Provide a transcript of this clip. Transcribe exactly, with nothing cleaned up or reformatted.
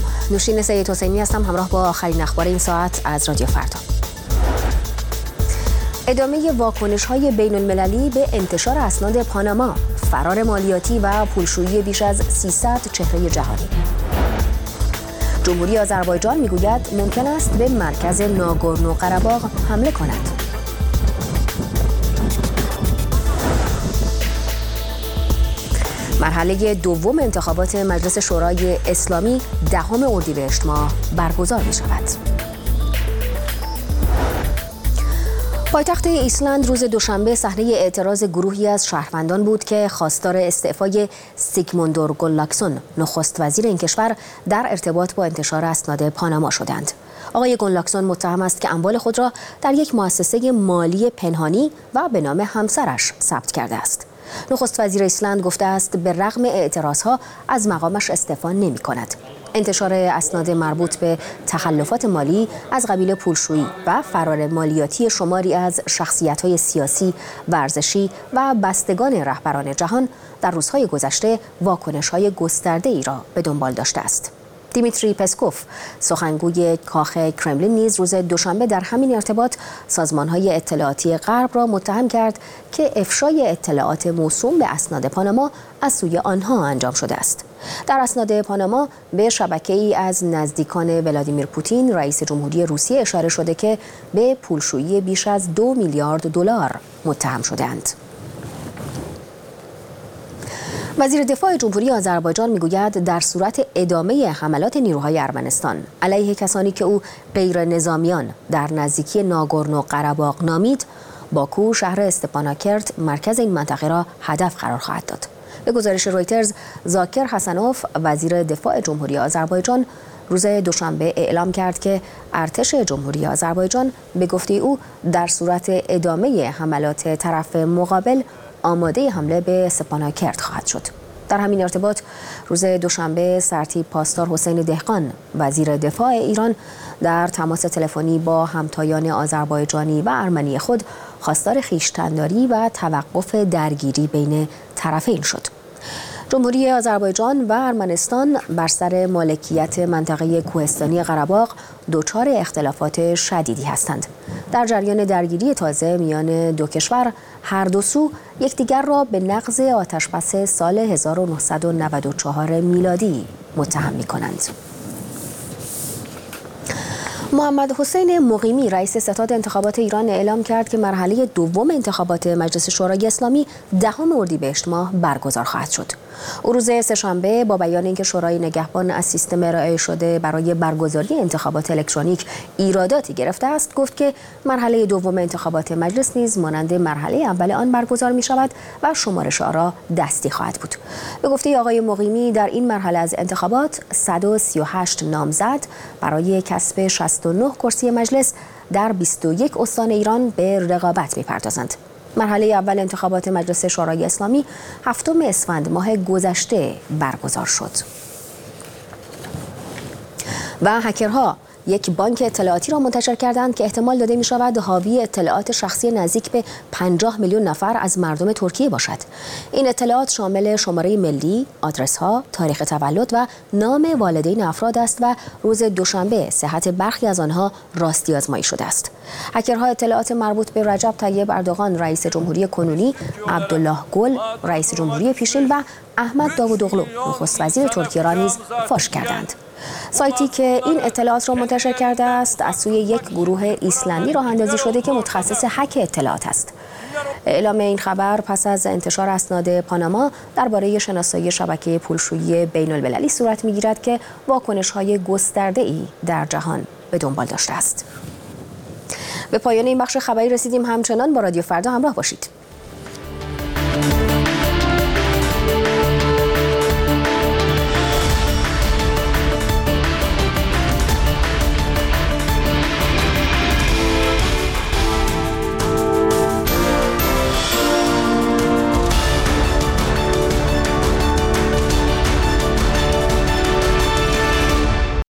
نوشین سید حسینی هستم، همراه با آخرین اخبار این ساعت از رادیو فردا. ادامه واکنش‌های بین‌المللی به انتشار اسناد پاناما، فرار مالیاتی و پولشویی بیش از سیصد چهره جهانی. جمهوری آذربایجان میگوید ممکن است به مرکز ناگورنو قره‌باغ حمله کند. مرحله دوم انتخابات مجلس شورای اسلامی دهم اردیبهشت ماه برگزار می شود. پایتخت ایسلند روز دوشنبه صحنه اعتراض گروهی از شهروندان بود که خواستار استعفای سیگموندور گونلاکسون نخست وزیر این کشور در ارتباط با انتشار اسناد پاناما شدند. آقای گونلاکسون متهم است که اموال خود را در یک مؤسسه مالی پنهانی و به نام همسرش ثبت کرده است. نخست وزیر ایسلند گفته است به رغم اعتراضها از مقامش استعفا نمی کند. انتشار اسناد مربوط به تخلفات مالی از قبیل پولشویی و فرار مالیاتی شماری از شخصیت‌های سیاسی، ورزشی و بستگان رهبران جهان در روزهای گذشته واکنش‌های گسترده‌ای را به دنبال داشته است. دیمیتری پسکوف، سخنگوی کاخ کرملین، نیز روز دوشنبه در همین ارتباط سازمان‌های اطلاعاتی غرب را متهم کرد که افشای اطلاعات موسوم به اسناد پاناما از سوی آنها انجام شده است. در اسناد پاناما به شبکه‌ای از نزدیکان ولادیمیر پوتین رئیس جمهوری روسیه اشاره شده که به پولشویی بیش از دو میلیارد دلار متهم شده‌اند. وزیر دفاع جمهوری آذربایجان میگوید در صورت ادامه حملات نیروهای ارمنستان علیه کسانی که او غیر نظامیان در نزدیکی ناگورنو قره‌باغ نامید، باکو شهر استپاناکرت مرکز این منطقه را هدف قرار خواهد داد. به گزارش رویترز، زاکر حسنوف وزیر دفاع جمهوری آذربایجان روز دوشنبه اعلام کرد که ارتش جمهوری آذربایجان به گفته او در صورت ادامه حملات طرف مقابل آماده حمله به استپاناکرت خواهد شد. در همین ارتباط روز دوشنبه سرتیپ پاسدار حسین دهقان وزیر دفاع ایران در تماس تلفنی با همتایان آذربایجانی و ارمنی خود خواستار خویشتن‌داری و توقف درگیری بین طرفین شد. جمهوری آذربایجان و ارمنستان بر سر مالکیت منطقه کوهستانی قره‌باغ دچار اختلافات شدیدی هستند. در جریان درگیری تازه میان دو کشور، هر دو سو یکدیگر را به نقض آتشبس سال هزار و نهصد و نود و چهار میلادی متهم می‌کنند. محمد حسین مقیمی رئیس ستاد انتخابات ایران اعلام کرد که مرحله دوم انتخابات مجلس شورای اسلامی دهم اردیبهشت ماه برگزار خواهد شد. او روز سه‌شنبه با بیان اینکه شورای نگهبان از سیستم ارائه شده برای برگزاری انتخابات الکترونیک ایراداتی گرفته است، گفت که مرحله دوم انتخابات مجلس نیز مانند مرحله اول آن برگزار می شود و شمارش آرا دستی خواهد بود. به گفته آقای مقیمی در این مرحله از انتخابات صد و سی و هشت نامزد برای کسب شصت و نه کرسی مجلس در بیست و یک استان ایران به رقابت می‌پردازند. مرحله اول انتخابات مجلس شورای اسلامی هفتم اسفند ماه گذشته برگزار شد. و هکرها یک بانک اطلاعاتی را منتشر کردند که احتمال داده می شود حاوی اطلاعات شخصی نزدیک به پنجاه میلیون نفر از مردم ترکیه باشد. این اطلاعات شامل شماره ملی، آدرس ها، تاریخ تولد و نام والدین افراد است و روز دوشنبه صحت برخی از آنها راستی آزمایی شده است. هکرها اطلاعات مربوط به رجب طیب اردوغان رئیس جمهوری کنونی، عبدالله گل رئیس جمهوری پیشین و احمد داوودوغلو نخست وزیر ترکیه را نیز فاش کردند. سایتی که این اطلاعات را منتشر کرده است از سوی یک گروه ایسلندی راه اندازی شده که متخصص هک اطلاعات است. اعلام این خبر پس از انتشار اسناد پاناما درباره شناسایی شبکه پولشویی بین‌المللی صورت می‌گیرد که واکنش‌های گسترده‌ای در جهان به دنبال داشته است. به پایان این بخش خبری رسیدیم. همچنان با رادیو فردا همراه باشید.